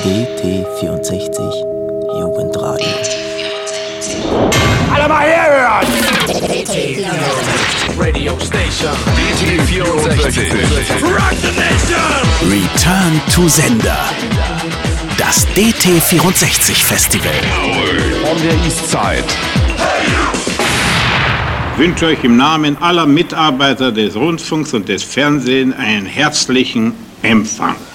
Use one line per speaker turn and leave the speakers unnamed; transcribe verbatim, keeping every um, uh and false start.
D T vierundsechzig Jugendradio.
Alle mal herhören!
D T vierundsechzig
Radio Station.
D T vierundsechzig.
Rock the Nation!
Return to Sender. Das D T vierundsechzig Festival.
Von der Eastside.
Ich wünsche euch im Namen aller Mitarbeiter des Rundfunks und des Fernsehens einen herzlichen Empfang.